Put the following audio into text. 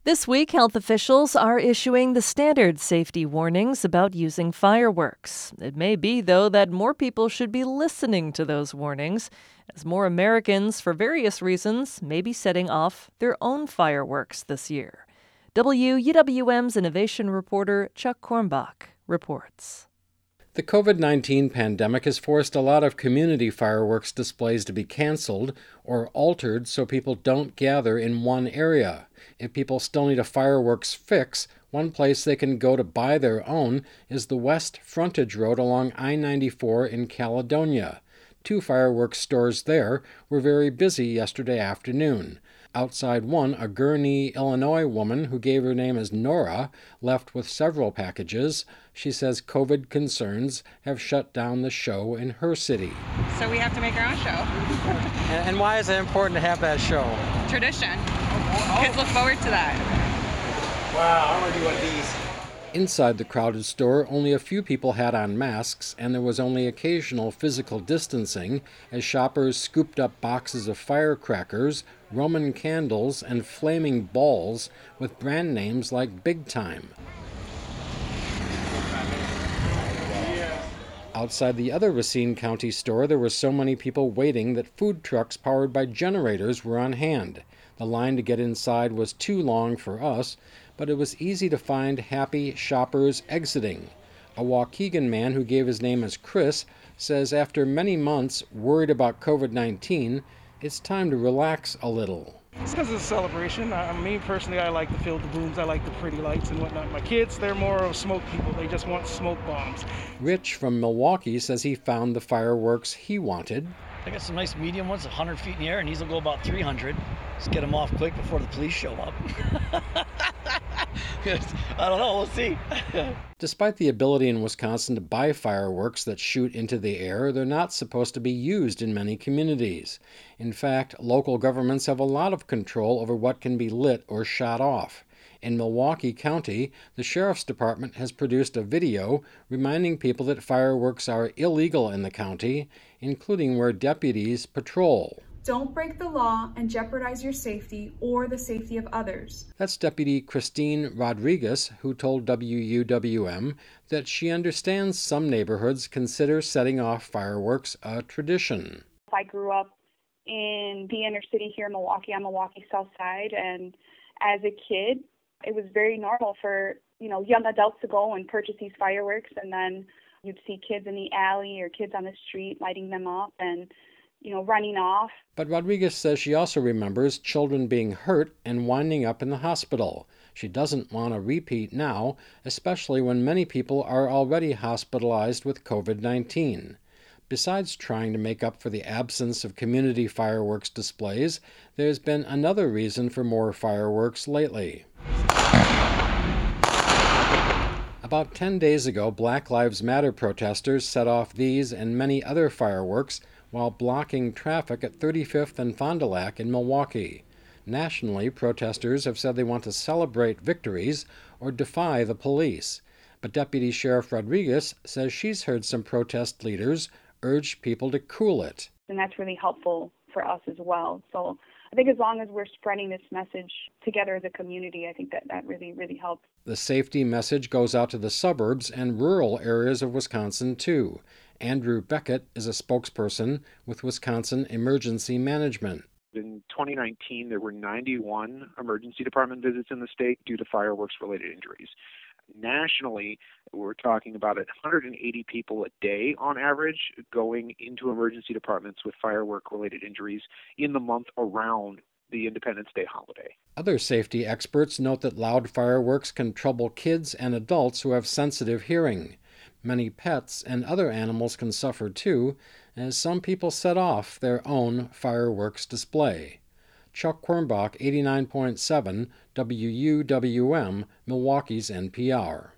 This week, health officials are issuing the standard safety warnings about using fireworks. It may be, though, that more people should be listening to those warnings, as more Americans, for various reasons, may be setting off their own fireworks this year. WUWM's innovation reporter Chuck Kornbach reports. The COVID-19 pandemic has forced a lot of community fireworks displays to be canceled or altered so people don't gather in one area. If people still need a fireworks fix, one place they can go to buy their own is the West Frontage Road along I-94 in Caledonia. 2 fireworks stores there were very busy yesterday afternoon. Outside one, a Gurnee, Illinois woman who gave her name as Nora left with several packages. She says COVID concerns have shut down the show in her city. So we have to make our own show. And why is it important to have that show? Tradition. Kids look forward to that. Wow, I want to do one of these. Inside the crowded store, only a few people had on masks, and there was only occasional physical distancing as shoppers scooped up boxes of firecrackers, Roman candles, and flaming balls with brand names like Big Time. Outside the other Racine County store, there were so many people waiting that food trucks powered by generators were on hand. The line to get inside was too long for us, but it was easy to find happy shoppers exiting. A Waukegan man who gave his name as Chris says after many months worried about COVID-19, it's time to relax a little. It's because it's a celebration. Me personally, I like the fill the booms. I like the pretty lights and whatnot. My kids, they're more of smoke people. They just want smoke bombs. Rich from Milwaukee says he found the fireworks he wanted. I got some nice medium ones, 100 feet in the air, and these will go about 300. Just get them off quick before the police show up. I don't know, we'll see. Despite the ability in Wisconsin to buy fireworks that shoot into the air, they're not supposed to be used in many communities. In fact, local governments have a lot of control over what can be lit or shot off. In Milwaukee County, the Sheriff's Department has produced a video reminding people that fireworks are illegal in the county, including where deputies patrol. Don't break the law and jeopardize your safety or the safety of others. That's Deputy Christine Rodriguez, who told WUWM that she understands some neighborhoods consider setting off fireworks a tradition. I grew up in the inner city here in Milwaukee, on Milwaukee South Side, and as a kid, it was very normal for, young adults to go and purchase these fireworks, and then you'd see kids in the alley or kids on the street lighting them up and running off. But Rodriguez says she also remembers children being hurt and winding up in the hospital. She doesn't want a repeat now, especially when many people are already hospitalized with COVID-19. Besides trying to make up for the absence of community fireworks displays, there's been another reason for more fireworks lately. About 10 days ago, Black Lives Matter protesters set off these and many other fireworks while blocking traffic at 35th and Fond du Lac in Milwaukee. Nationally, protesters have said they want to celebrate victories or defy the police. But Deputy Sheriff Rodriguez says she's heard some protest leaders urge people to cool it. And that's really helpful for us as well. So I think as long as we're spreading this message together as a community, I think that really, really helps. The safety message goes out to the suburbs and rural areas of Wisconsin, too. Andrew Beckett is a spokesperson with Wisconsin Emergency Management. In 2019, there were 91 emergency department visits in the state due to fireworks-related injuries. Nationally, we're talking about 180 people a day on average going into emergency departments with firework-related injuries in the month around the Independence Day holiday. Other safety experts note that loud fireworks can trouble kids and adults who have sensitive hearing. Many pets and other animals can suffer too, as some people set off their own fireworks display. Chuck Kornbach, 89.7 WUWM, Milwaukee's NPR.